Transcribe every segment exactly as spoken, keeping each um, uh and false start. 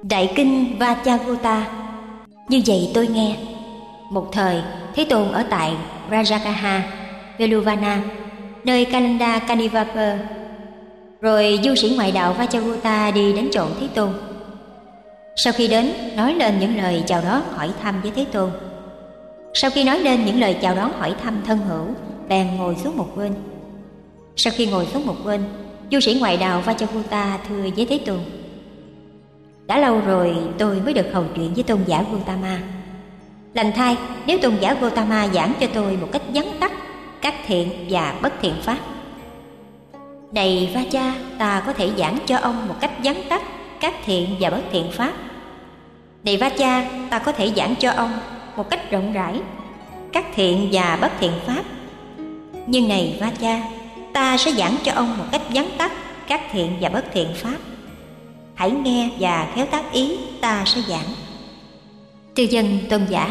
Đại kinh Vajragota. Như vậy tôi nghe. Một thời, Thế Tôn ở tại Rajagaha, Veluvana, nơi Kalanda Kanivapa. Rồi du sĩ ngoại đạo Vajragota đi đến chỗ Thế Tôn. Sau khi đến, nói lên những lời chào đón hỏi thăm với Thế Tôn. Sau khi nói lên những lời chào đón hỏi thăm thân hữu, bèn ngồi xuống một bên. Sau khi ngồi xuống một bên, du sĩ ngoại đạo Vajragota thưa với Thế Tôn: đã lâu rồi tôi mới được hầu chuyện với tôn giả Gotama. Lành thay nếu tôn giả Gotama giảng cho tôi một cách vắn tắt các thiện và bất thiện pháp. Này Vacha, ta có thể giảng cho ông một cách vắn tắt các thiện và bất thiện pháp. Này Vacha, ta có thể giảng cho ông một cách rộng rãi các thiện và bất thiện pháp. Nhưng này Vacha, ta sẽ giảng cho ông một cách vắn tắt các thiện và bất thiện pháp. Hãy nghe và khéo tác ý, ta sẽ giảng. Tư dân tôn giả.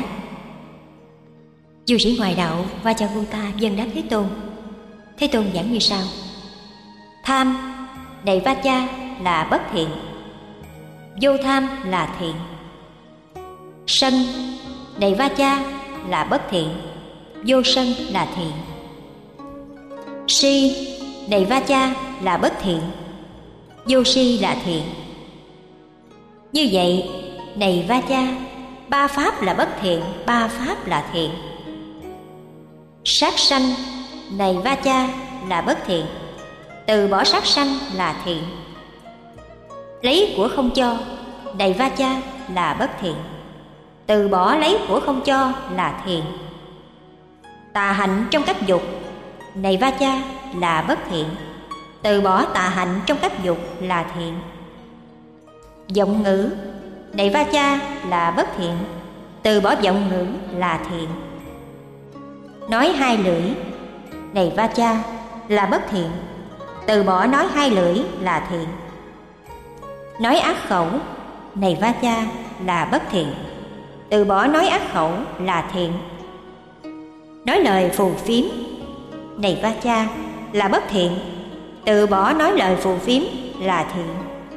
Du sĩ ngoại đạo Vajragota vâng đáp Thế Tôn. Thế Tôn giảng như sau: tham, này Vacha, là bất thiện. Vô tham là thiện. Sân, này Vacha, là bất thiện. Vô sân là thiện. Si, này Vacha, là bất thiện. Vô si là thiện. Như vậy, này Vacha, ba pháp là bất thiện, ba pháp là thiện. Sát sanh, này Vacha, là bất thiện. Từ bỏ sát sanh là thiện. Lấy của không cho, này Vacha, là bất thiện. Từ bỏ lấy của không cho là thiện. Tà hạnh trong các dục, này Vacha, là bất thiện. Từ bỏ tà hạnh trong các dục là thiện. Vọng ngữ, này Vacha, là bất thiện. Từ bỏ vọng ngữ là thiện. Nói hai lưỡi, này Vacha, là bất thiện. Từ bỏ nói hai lưỡi là thiện. Nói ác khẩu, này Vacha, là bất thiện. Từ bỏ nói ác khẩu là thiện. Nói lời phù phiếm, này Vacha, là bất thiện. Từ bỏ nói lời phù phiếm là thiện.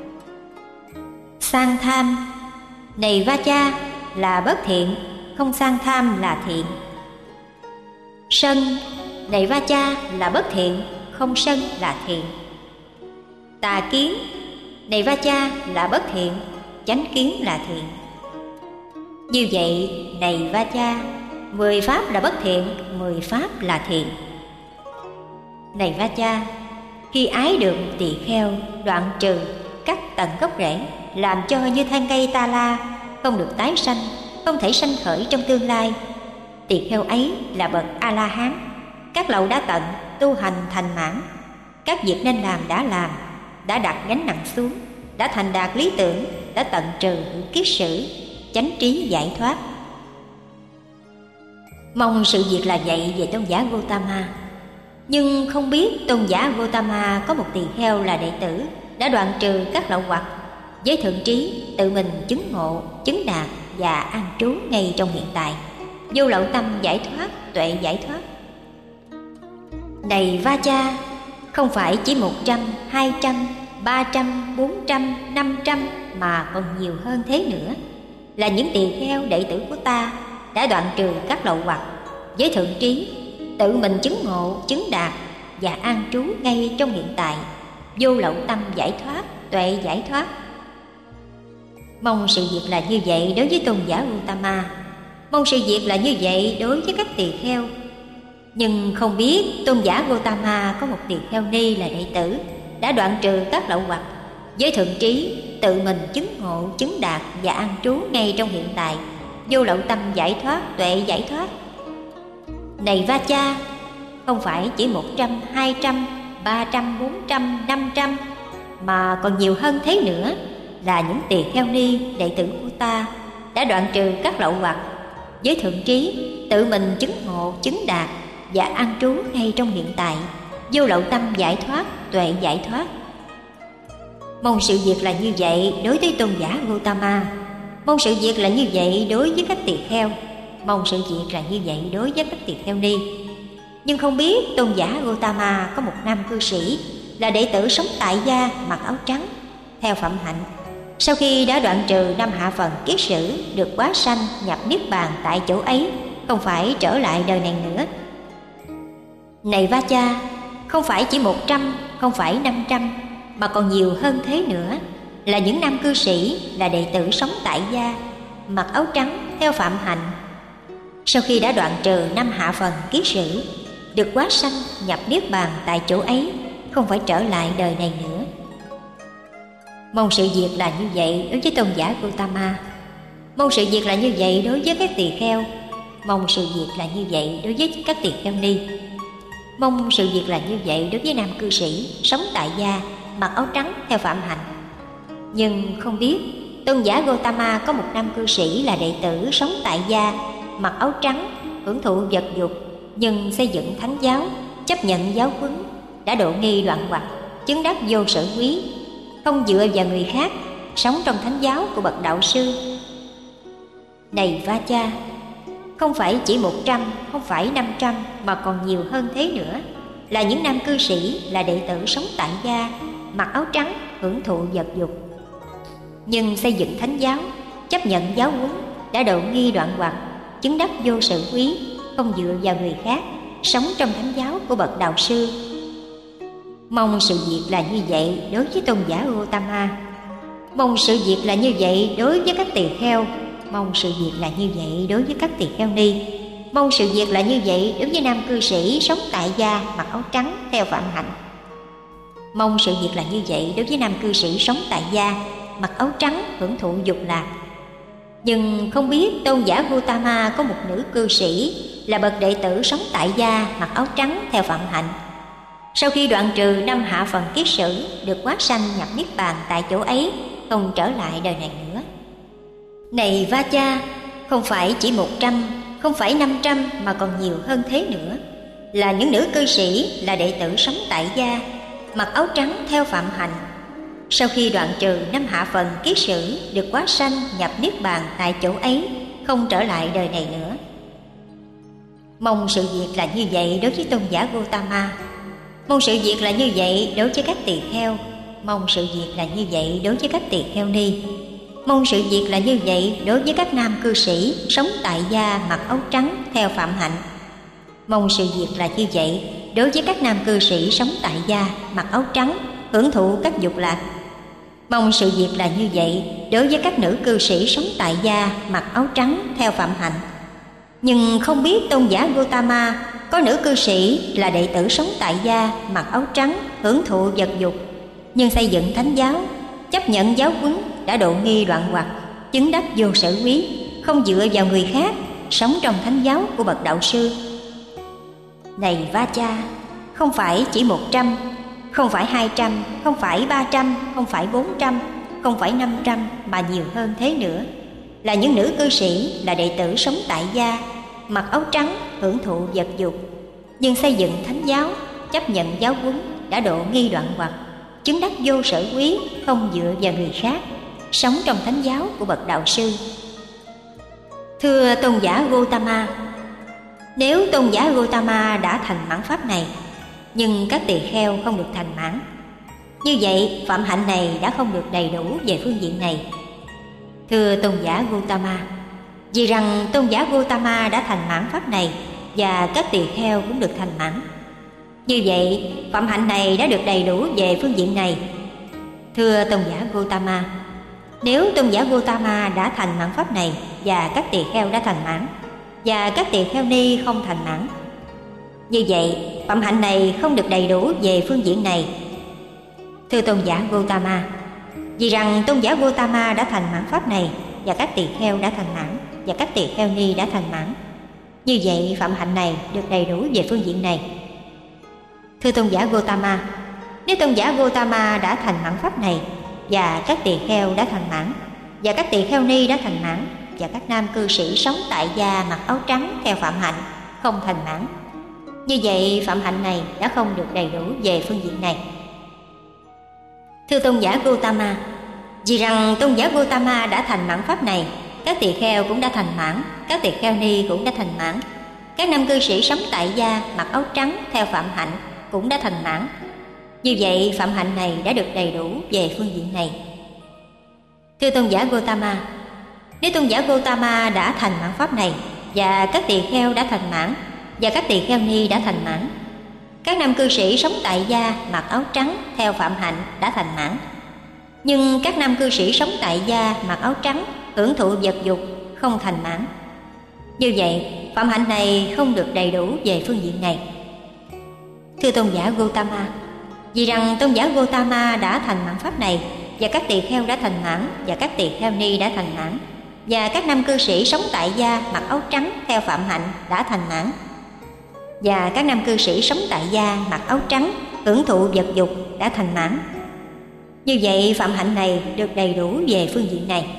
Sang tham, này Vacha, là bất thiện. Không sang tham là thiện. Sân, này Vacha, là bất thiện. Không sân là thiện. Tà kiến, này Vacha, là bất thiện. Chánh kiến là thiện. Như vậy, này Vacha, mười pháp là bất thiện, mười pháp là thiện. Này Vacha, khi ái được tỳ kheo đoạn trừ cắt tận gốc rễ, làm cho như thân cây ta la, không được tái sanh, không thể sanh khởi trong tương lai, tỳ kheo ấy là bậc A La Hán. Các lậu đã tận, tu hành thành mãn. Các việc nên làm đã làm, đã đặt gánh nặng xuống, đã thành đạt lý tưởng, đã tận trừ kiết sử, chánh trí giải thoát. Mong sự việc là vậy về tôn giả Gotama. Nhưng không biết tôn giả Gotama có một tỳ kheo là đệ tử đã đoạn trừ các lậu hoặc, với thượng trí tự mình chứng ngộ, chứng đạt và an trú ngay trong hiện tại. Vô lậu tâm giải thoát, tuệ giải thoát. Này Vacha, không phải chỉ một trăm, hai trăm, ba trăm, bốn trăm, năm trăm mà còn nhiều hơn thế nữa, là những tỳ kheo đệ tử của ta đã đoạn trừ các lậu hoặc, với thượng trí tự mình chứng ngộ, chứng đạt và an trú ngay trong hiện tại. Vô lậu tâm giải thoát, tuệ giải thoát. Mong sự việc là như vậy đối với tôn giả Gotama. Mong sự việc là như vậy đối với các tỳ kheo. Nhưng không biết tôn giả Gotama có một tỳ kheo ni là đệ tử đã đoạn trừ các lậu hoặc, với thượng trí tự mình chứng ngộ, chứng đạt và an trú ngay trong hiện tại. Vô lậu tâm giải thoát, tuệ giải thoát. Này Vacha, không phải chỉ một trăm, hai trăm, ba trăm, bốn trăm, năm trăm mà còn nhiều hơn thế nữa, là những tỳ kheo ni đệ tử của ta đã đoạn trừ các lậu hoặc, với thượng trí tự mình chứng ngộ, chứng đạt và an trú ngay trong hiện tại. Vô lậu tâm giải thoát, tuệ giải thoát. Mong sự việc là như vậy đối với tôn giả Gotama. Mong sự việc là như vậy đối với các tỳ kheo. Mong sự việc là như vậy đối với các tỳ kheo ni. Nhưng không biết tôn giả Gotama có một nam cư sĩ là đệ tử sống tại gia, mặc áo trắng, theo phẩm hạnh, Sau khi đã đoạn trừ năm hạ phần kiết sử, được quá sanh nhập niết bàn tại chỗ ấy, không phải trở lại đời này nữa. Này Vacha, không phải chỉ một trăm, không phải năm trăm, mà còn nhiều hơn thế nữa, là những nam cư sĩ, là đệ tử sống tại gia, mặc áo trắng theo phạm hạnh. Sau khi đã đoạn trừ năm hạ phần kiết sử, được quá sanh nhập niết bàn tại chỗ ấy, không phải trở lại đời này nữa. Mong sự việc là như vậy đối với tôn giả Gautama. Mong sự việc là như vậy đối với các tỳ kheo. Mong sự việc là như vậy đối với các tỳ kheo ni. Mong sự việc là như vậy đối với nam cư sĩ sống tại gia, mặc áo trắng theo phạm hạnh. Nhưng không biết tôn giả Gautama có một nam cư sĩ là đệ tử sống tại gia, mặc áo trắng, hưởng thụ vật dục, nhưng xây dựng thánh giáo, chấp nhận giáo huấn, đã độ nghi đoạn hoặc, chứng đắc vô sở quý, không dựa vào người khác, sống trong thánh giáo của bậc đạo sư. Này Vacha, không phải chỉ một trăm, không phải năm trăm, mà còn nhiều hơn thế nữa, là những nam cư sĩ, là đệ tử sống tại gia, mặc áo trắng, hưởng thụ vật dục, nhưng xây dựng thánh giáo, chấp nhận giáo huấn, đã độ nghi đoạn hoặc, chứng đắc vô sự quý, không dựa vào người khác, sống trong thánh giáo của bậc đạo sư. Mong sự việc là như vậy đối với tôn giả Gautama. Mong sự việc là như vậy đối với các tỳ kheo. Mong sự việc là như vậy đối với các tỳ kheo ni. Mong sự việc là như vậy đối với nam cư sĩ sống tại gia, mặc áo trắng theo phạm hạnh. Mong sự việc là như vậy đối với nam cư sĩ sống tại gia, mặc áo trắng hưởng thụ dục lạc. Nhưng không biết tôn giả Gautama có một nữ cư sĩ, là bậc đệ tử sống tại gia, mặc áo trắng theo phạm hạnh. Sau khi đoạn trừ năm hạ phần kiết sử, được quá sanh nhập niết bàn tại chỗ ấy, không trở lại đời này nữa. Này Vacha, không phải chỉ một trăm, không phải năm trăm, mà còn nhiều hơn thế nữa, là những nữ cư sĩ, là đệ tử sống tại gia, mặc áo trắng theo phạm hạnh. Sau khi đoạn trừ năm hạ phần kiết sử, được quá sanh nhập niết bàn tại chỗ ấy, không trở lại đời này nữa. Mong sự việc là như vậy đối với tôn giả Gautama. Mong sự việc là như vậy đối với các tỳ kheo. Mong sự việc là như vậy đối với các tỳ kheo ni. Mong sự việc là như vậy đối với các nam cư sĩ sống tại gia, mặc áo trắng theo phạm hạnh. Mong sự việc là như vậy đối với các nam cư sĩ sống tại gia, mặc áo trắng, hưởng thụ các dục lạc. Mong sự việc là như vậy đối với các nữ cư sĩ sống tại gia, mặc áo trắng theo phạm hạnh. Nhưng không biết tôn giả Gautama có nữ cư sĩ, là đệ tử sống tại gia, mặc áo trắng, hưởng thụ vật dục, nhưng xây dựng thánh giáo, chấp nhận giáo huấn, đã độ nghi đoạn hoặc, chứng đắc vô sở quý, không dựa vào người khác, sống trong thánh giáo của bậc đạo sư. Này Vacha, không phải chỉ một trăm, không phải hai trăm, không phải ba trăm, không phải bốn trăm, không phải năm trăm, mà nhiều hơn thế nữa, là những nữ cư sĩ, là đệ tử sống tại gia, mặc áo trắng, hưởng thụ vật dục, nhưng xây dựng thánh giáo, chấp nhận giáo huấn, đã độ nghi đoạn hoặc, chứng đắc vô sở quý, không dựa vào người khác, sống trong thánh giáo của bậc đạo sư. Thưa tôn giả Gautama, nếu tôn giả Gautama đã thành mãn pháp này, nhưng các tỳ kheo không được thành mãn, như vậy phạm hạnh này đã không được đầy đủ về phương diện này. Thưa tôn giả Gautama, vì rằng tôn giả Gautama đã thành mãn pháp này, và các tỳ kheo cũng được thành mãn, như vậy phạm hạnh này đã được đầy đủ về phương diện này. Thưa tôn giả Gautama, nếu tôn giả Gautama đã thành mãn pháp này, và các tỳ kheo đã thành mãn, và các tỳ kheo ni không thành mãn, như vậy phạm hạnh này không được đầy đủ về phương diện này. Thưa tôn giả Gautama, vì rằng tôn giả Gautama đã thành mãn pháp này, và các tỳ kheo đã thành mãn, và các tỳ kheo ni đã thành mãn, như vậy phạm hạnh này được đầy đủ về phương diện này. Thưa tôn giả Gautama, nếu tôn giả Gautama đã thành mãn pháp này, và các tỳ kheo đã thành mãn, và các tỳ kheo ni đã thành mãn, và các nam cư sĩ sống tại gia, mặc áo trắng theo phạm hạnh không thành mãn, như vậy phạm hạnh này đã không được đầy đủ về phương diện này. Thưa tôn giả Gautama, vì rằng tôn giả Gautama đã thành mãn pháp này, các tỳ kheo cũng đã thành mãn, các tỳ kheo ni cũng đã thành mãn, các nam cư sĩ sống tại gia, mặc áo trắng theo phạm hạnh cũng đã thành mãn, như vậy phạm hạnh này đã được đầy đủ về phương diện này. Thưa tôn giả Gotama, nếu tôn giả Gotama đã thành mãn pháp này, và các tỳ kheo đã thành mãn, và các tỳ kheo ni đã thành mãn, các nam cư sĩ sống tại gia mặc áo trắng theo phạm hạnh đã thành mãn, nhưng các nam cư sĩ sống tại gia mặc áo trắng hưởng thụ vật dục không thành mãn. Như vậy, phạm hạnh này không được đầy đủ về phương diện này. Thưa tôn giả Gotama, vì rằng tôn giả Gotama đã thành mãn pháp này, và các tỳ kheo đã thành mãn, và các tỳ kheo ni đã thành mãn, và các nam cư sĩ sống tại gia mặc áo trắng theo phạm hạnh đã thành mãn, và các nam cư sĩ sống tại gia mặc áo trắng hưởng thụ vật dục đã thành mãn. Như vậy, phạm hạnh này được đầy đủ về phương diện này.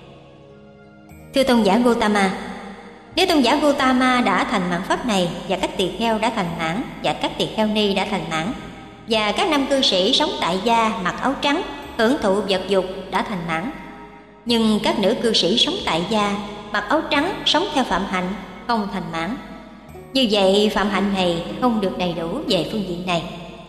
Thưa tôn giả Gotama, nếu tôn giả Gotama đã thành mãn pháp này, và các tỳ kheo đã thành mãn, và các tỳ kheo ni đã thành mãn, và các nam cư sĩ sống tại gia mặc áo trắng hưởng thụ vật dục đã thành mãn, nhưng các nữ cư sĩ sống tại gia mặc áo trắng sống theo phạm hạnh không thành mãn. Như vậy, phạm hạnh này không được đầy đủ về phương diện này.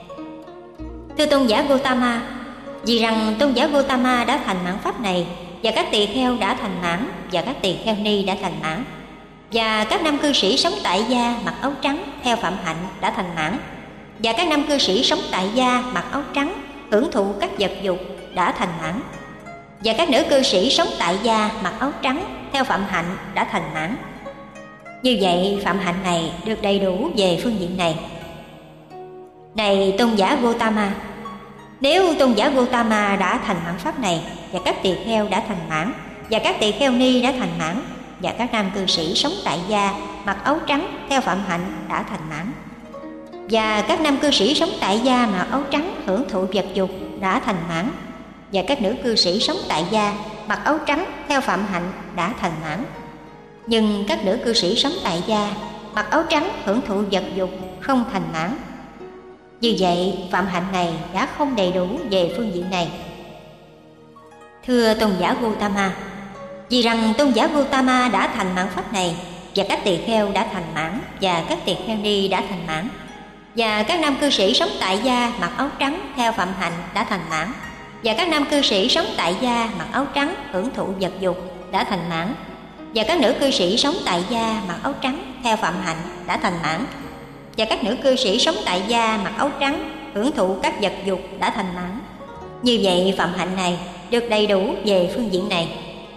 Thưa tôn giả Gotama, vì rằng tôn giả Gotama đã thành mãn pháp này, và các tỳ kheo đã thành mãn, và các tỳ kheo ni đã thành mãn, và các nam cư sĩ sống tại gia mặc áo trắng theo phạm hạnh đã thành mãn, và các nam cư sĩ sống tại gia mặc áo trắng hưởng thụ các vật dục đã thành mãn, và các nữ cư sĩ sống tại gia mặc áo trắng theo phạm hạnh đã thành mãn. Như vậy, phạm hạnh này được đầy đủ về phương diện này. Này tôn giả Gotama, nếu tôn giả Gotama đã thành mãn pháp này, và các tỳ kheo đã thành mãn, và các tỳ kheo ni đã thành mãn, và các nam cư sĩ sống tại gia mặc áo trắng theo phạm hạnh đã thành mãn, và các nam cư sĩ sống tại gia mặc áo trắng hưởng thụ vật dục đã thành mãn, và các nữ cư sĩ sống tại gia mặc áo trắng theo phạm hạnh đã thành mãn, nhưng các nữ cư sĩ sống tại gia mặc áo trắng hưởng thụ vật dục không thành mãn. Như vậy, phạm hạnh này đã không đầy đủ về phương diện này. Thưa tôn giả Gotama, vì rằng tôn giả Gotama đã thành mãn pháp này, và các tỳ kheo đã thành mãn, và các tỳ kheo ni đã thành mãn, và các nam cư sĩ sống tại gia mặc áo trắng theo phạm hạnh đã thành mãn, và các nam cư sĩ sống tại gia mặc áo trắng hưởng thụ vật dục đã thành mãn, và các nữ cư sĩ sống tại gia mặc áo trắng theo phạm hạnh đã thành mãn, và các nữ cư sĩ sống tại gia mặc áo trắng hưởng thụ các vật dục đã thành mãn. Như vậy, phạm hạnh này được đầy đủ về phương diện này.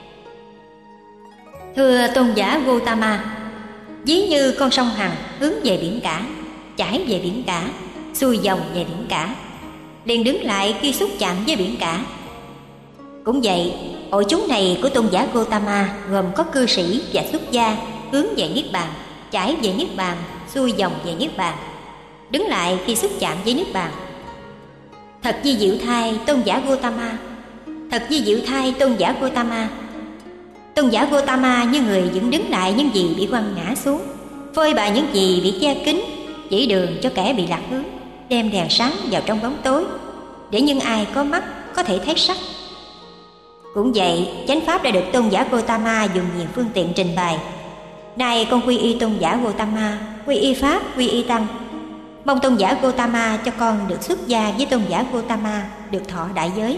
Thưa tôn giả Gotama, ví như con sông Hằng hướng về biển cả, chảy về biển cả, xuôi dòng về biển cả, liền đứng lại khi xúc chạm với biển cả. Cũng vậy, hội chúng này của tôn giả Gotama gồm có cư sĩ và xuất gia hướng về Niết Bàn, chảy về Niết Bàn, xuôi dòng về Niết Bàn, đứng lại khi xúc chạm với Niết Bàn. Thật di diệu thay tôn giả Gotama, thật di diệu thay tôn giả Gotama. Tôn giả Gotama như người vẫn đứng lại những gì bị quăng ngã xuống, phơi bày những gì bị che kín, chỉ đường cho kẻ bị lạc hướng, đem đèn sáng vào trong bóng tối, để những ai có mắt có thể thấy sắc. Cũng vậy, chánh pháp đã được tôn giả Gotama dùng nhiều phương tiện trình bày. Nay con quy y tôn giả Gotama, quy y pháp, quy y tăng. Mong tôn giả Gotama cho con được xuất gia với tôn giả Gotama, được thọ đại giới.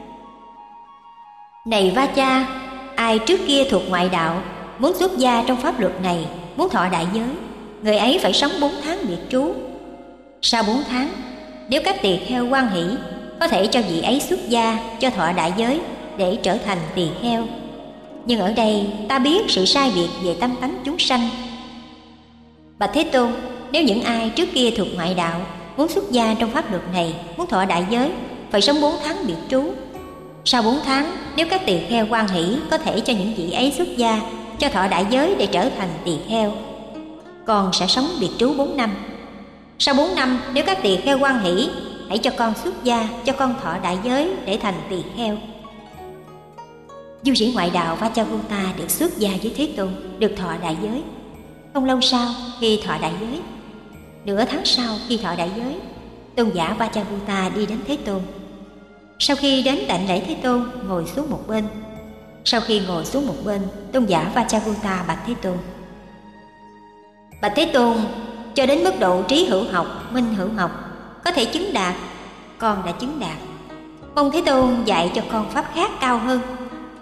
Này Vacha, ai trước kia thuộc ngoại đạo, muốn xuất gia trong pháp luật này, muốn thọ đại giới, người ấy phải sống bốn tháng biệt trú. Sau bốn tháng, nếu các tỳ kheo hoan hỷ, có thể cho vị ấy xuất gia cho thọ đại giới để trở thành tỳ kheo. Nhưng ở đây ta biết sự sai biệt về tâm tánh chúng sanh. Bạch Thế Tôn, nếu những ai trước kia thuộc ngoại đạo muốn xuất gia trong pháp luật này, muốn thọ đại giới, phải sống bốn tháng biệt trú. Sau bốn tháng, nếu các tỳ kheo hoan hỷ, có thể cho những vị ấy xuất gia cho thọ đại giới để trở thành tỳ kheo. Con sẽ sống biệt trú bốn năm. Sau bốn năm, nếu các tỳ kheo hoan hỷ, hãy cho con xuất gia, cho con thọ đại giới để thành tỳ kheo. Du sĩ ngoại đạo Vacchagotta được xuất gia với Thế Tôn, được thọ đại giới. Không lâu sau khi thọ đại giới, nửa tháng sau khi thọ đại giới, tôn giả Vacchagotta đi đến Thế Tôn. Sau khi đến đảnh lễ Thế Tôn, ngồi xuống một bên. Sau khi ngồi xuống một bên, tôn giả Vacchagotta bạch Thế Tôn: Bạch Thế Tôn, cho đến mức độ trí hữu học, minh hữu học, có thể chứng đạt, con đã chứng đạt. Mong Thế Tôn dạy cho con pháp khác cao hơn.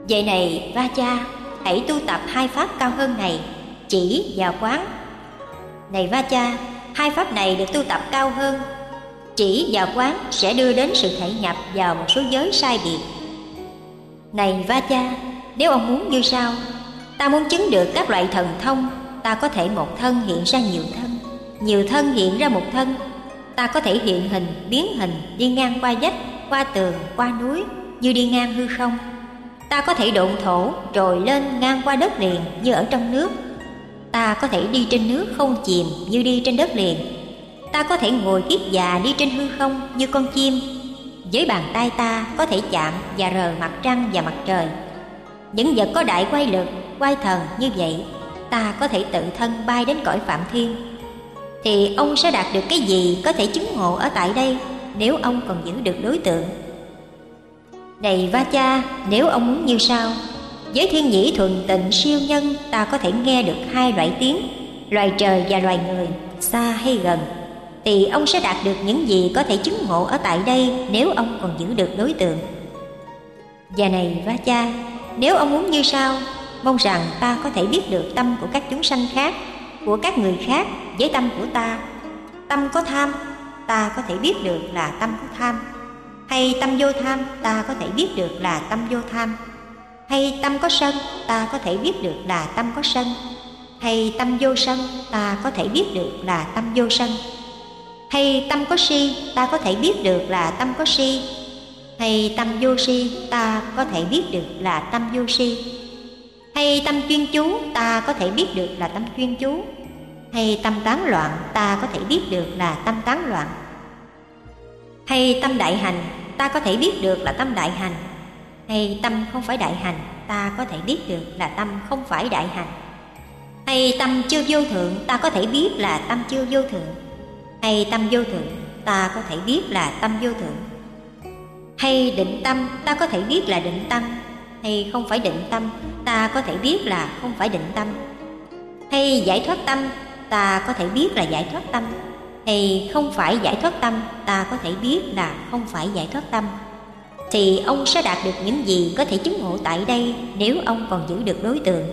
Vậy này Vacha, hãy tu tập hai pháp cao hơn này, chỉ và quán. Này Vacha, hai pháp này được tu tập cao hơn, chỉ và quán sẽ đưa đến sự thể nhập vào một số giới sai biệt. Này Vacha, nếu ông muốn như sau: ta muốn chứng được các loại thần thông, ta có thể một thân hiện ra nhiều thân, nhiều thân hiện ra một thân. Ta có thể hiện hình, biến hình, đi ngang qua vách, qua tường, qua núi, như đi ngang hư không. Ta có thể độn thổ, trồi lên ngang qua đất liền như ở trong nước. Ta có thể đi trên nước không chìm như đi trên đất liền. Ta có thể ngồi kiết già đi trên hư không như con chim. Với bàn tay ta có thể chạm và rờ mặt trăng và mặt trời. Những vật có đại quay lực, quay thần như vậy, ta có thể tự thân bay đến cõi Phạm Thiên. Thì ông sẽ đạt được cái gì có thể chứng ngộ ở tại đây, nếu ông còn giữ được đối tượng? Này Vacha, nếu ông muốn như sau: với thiên nhĩ thuần tịnh siêu nhân, ta có thể nghe được hai loại tiếng, loài trời và loài người, xa hay gần. Thì ông sẽ đạt được những gì có thể chứng ngộ ở tại đây, nếu ông còn giữ được đối tượng. Và này Vacha, nếu ông muốn như sau: mong rằng ta có thể biết được tâm của các chúng sanh khác, của các người khác với tâm của ta. Tâm có tham, ta có thể biết được là tâm có tham. Hay tâm vô tham, ta có thể biết được là tâm vô tham. Hay tâm có sân, ta có thể biết được là tâm có sân. Hay tâm vô sân, ta có thể biết được là tâm vô sân. Hay tâm có si, ta có thể biết được là tâm có si. Hay tâm vô si, ta có thể biết được là tâm vô si. Hay tâm chuyên chú, ta có thể biết được là tâm chuyên chú. Hay tâm tán loạn, ta có thể biết được là tâm tán loạn. Hay tâm đại hành, ta có thể biết được là tâm đại hành. Hay tâm không phải đại hành, ta có thể biết được là tâm không phải đại hành. Hay tâm chưa vô thượng, ta có thể biết là tâm chưa vô thượng. Hay tâm vô thượng, ta có thể biết là tâm vô thượng. Hay định tâm, ta có thể biết là định tâm. Hay không phải định tâm, ta có thể biết là không phải định tâm. Hay giải thoát tâm, ta có thể biết là giải thoát tâm. Hay không phải giải thoát tâm, ta có thể biết là không phải giải thoát tâm. Thì ông sẽ đạt được những gì có thể chứng ngộ tại đây, nếu ông còn giữ được đối tượng.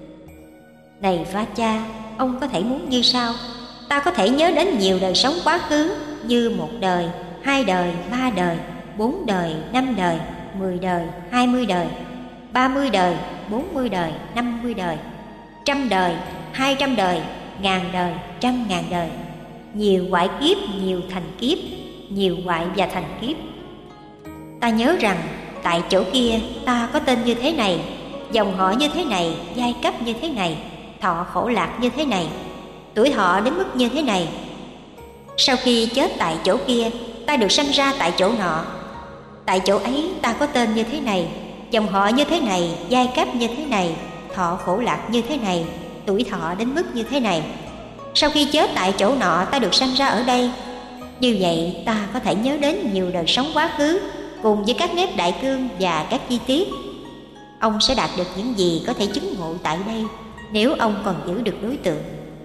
Này Vacha, ông có thể muốn như sau: ta có thể nhớ đến nhiều đời sống quá khứ, như một đời, hai đời, ba đời, bốn đời, năm đời, mười đời, hai mươi đời, ba mươi đời, bốn mươi đời, năm mươi đời, trăm đời, hai trăm đời, ngàn đời, trăm ngàn đời, nhiều hoại kiếp, nhiều thành kiếp, nhiều hoại và thành kiếp. Ta nhớ rằng tại chỗ kia ta có tên như thế này, dòng họ như thế này, giai cấp như thế này, thọ khổ lạc như thế này, tuổi thọ đến mức như thế này. Sau khi chết tại chỗ kia, ta được sanh ra tại chỗ nọ. Tại chỗ ấy ta có tên như thế này, dòng họ như thế này, giai cấp như thế này, thọ khổ lạc như thế này, tuổi thọ đến mức như thế này. Sau khi chết tại chỗ nọ, ta được sanh ra ở đây. Như vậy ta có thể nhớ đến nhiều đời sống quá khứ, cùng với các nếp đại cương và các chi tiết. Ông sẽ đạt được những gì có thể chứng ngộ tại đây, nếu ông còn giữ được đối tượng.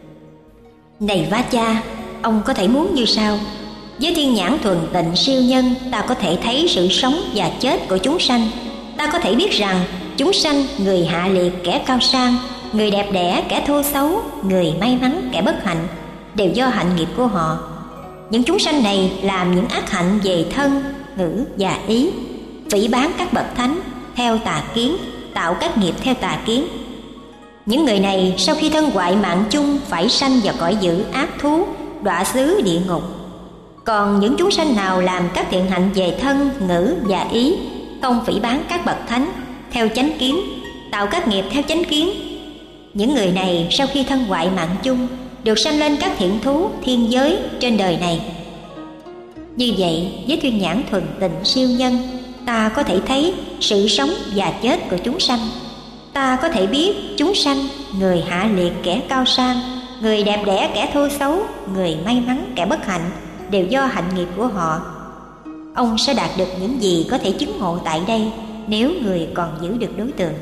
Này Vacha, ông có thể muốn như sau: với thiên nhãn thuần tịnh siêu nhân, ta có thể thấy sự sống và chết của chúng sanh. Ta có thể biết rằng chúng sanh, người hạ liệt, kẻ cao sang, người đẹp đẽ, kẻ thô xấu, người may mắn, kẻ bất hạnh, đều do hạnh nghiệp của họ. Những chúng sanh này làm những ác hạnh về thân, ngữ và ý, phỉ báng các bậc thánh theo tà kiến, tạo các nghiệp theo tà kiến. Những người này sau khi thân hoại mạng chung phải sanh vào cõi dữ ác thú, đọa xứ địa ngục. Còn những chúng sanh nào làm các thiện hạnh về thân, ngữ và ý, không phỉ báng các bậc thánh theo chánh kiến, tạo các nghiệp theo chánh kiến, những người này sau khi thân hoại mạng chung được sanh lên các thiện thú, thiên giới trên đời này. Như vậy, với thiên nhãn thuần tịnh siêu nhân, ta có thể thấy sự sống và chết của chúng sanh. Ta có thể biết chúng sanh, người hạ liệt, kẻ cao sang, người đẹp đẽ, kẻ thô xấu, người may mắn, kẻ bất hạnh, đều do hạnh nghiệp của họ. Ông sẽ đạt được những gì có thể chứng ngộ tại đây, nếu người còn giữ được đối tượng.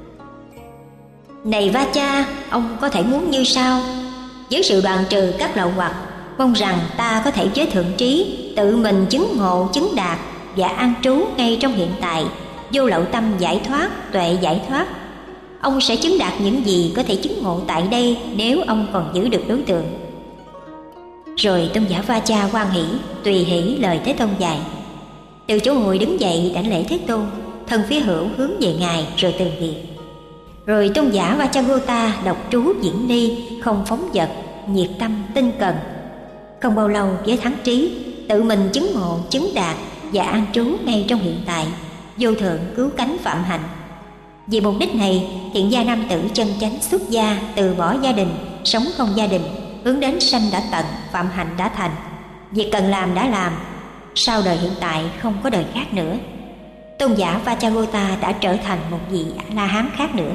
Này Vacha, ông có thể muốn như sau: với sự đoạn trừ các lậu hoặc, mong rằng ta có thể với thượng trí tự mình chứng ngộ, chứng đạt và an trú ngay trong hiện tại, vô lậu tâm giải thoát, tuệ giải thoát. Ông sẽ chứng đạt những gì có thể chứng ngộ tại đây nếu ông còn giữ được đối tượng. Rồi tôn giả Vacha hoan hỷ, tùy hỷ lời Thế Tôn dạy. Từ chỗ ngồi đứng dậy đảnh lễ Thế Tôn, thân phía hữu hướng về Ngài rồi từ biệt. Rồi tôn giả Vachagota đọc trú diễn ly, không phóng dật, nhiệt tâm, tinh cần. Không bao lâu với thắng trí, tự mình chứng ngộ, chứng đạt và an trú ngay trong hiện tại, vô thượng cứu cánh phạm hạnh. Vì mục đích này, hiện gia nam tử chân chánh xuất gia, từ bỏ gia đình, sống không gia đình, hướng đến sanh đã tận, phạm hạnh đã thành. Việc cần làm đã làm, sau đời hiện tại không có đời khác nữa. Tôn giả Vachagota đã trở thành một vị A-la-hán khác nữa.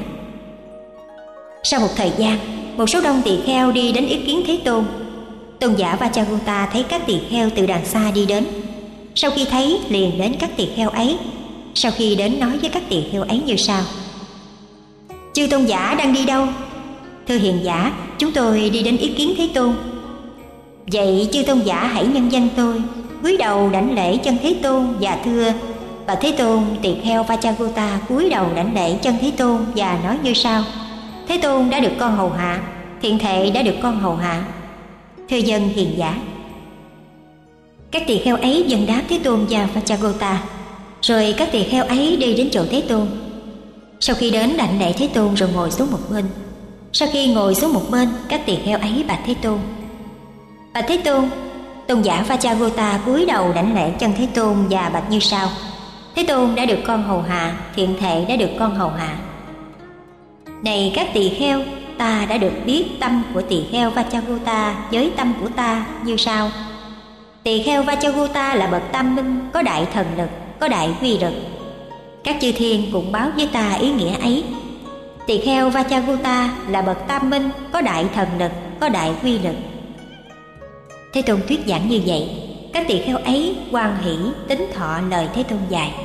Sau một thời gian, một số đông tỳ kheo đi đến ý kiến Thế Tôn. Tôn giả Vachagota thấy các tỳ kheo từ đằng xa đi đến. Sau khi thấy, liền đến các tỳ kheo ấy. Sau khi đến nói với các tỳ kheo ấy như sau: Chư tôn giả đang đi đâu? Thưa hiền giả, chúng tôi đi đến ý kiến Thế Tôn. Vậy chư tôn giả hãy nhân danh tôi, cúi đầu đảnh lễ chân Thế Tôn và thưa: Và Thế Tôn, tỳ kheo Vachagota cúi đầu đảnh lễ chân Thế Tôn và nói như sau: Thế Tôn đã được con hầu hạ, thiện thệ đã được con hầu hạ. Thưa dân hiền giả. Các tỳ kheo ấy dâng đáp Thế Tôn và Vachagota. Rồi các tỳ kheo ấy đi đến chỗ Thế Tôn. Sau khi đến đảnh lễ Thế Tôn rồi ngồi xuống một bên. Sau khi ngồi xuống một bên, các tỳ kheo ấy bạch Thế Tôn: Bạch Thế Tôn, tôn giả Vachagota cúi đầu đảnh lễ chân Thế Tôn và bạch như sau: Thế Tôn đã được con hầu hạ, thiện thệ đã được con hầu hạ. Này các tỳ kheo, ta đã được biết tâm của tỳ kheo Vachagota với tâm của ta như sau. Tỳ kheo Vachagota là bậc tam minh, có đại thần lực, có đại quy lực. Các chư thiên cũng báo với ta ý nghĩa ấy. Tỳ kheo Vachagota là bậc tam minh, có đại thần lực, có đại quy lực. Thế Tôn thuyết giảng như vậy, các tỳ kheo ấy hoan hỷ tín thọ lời Thế Tôn dạy.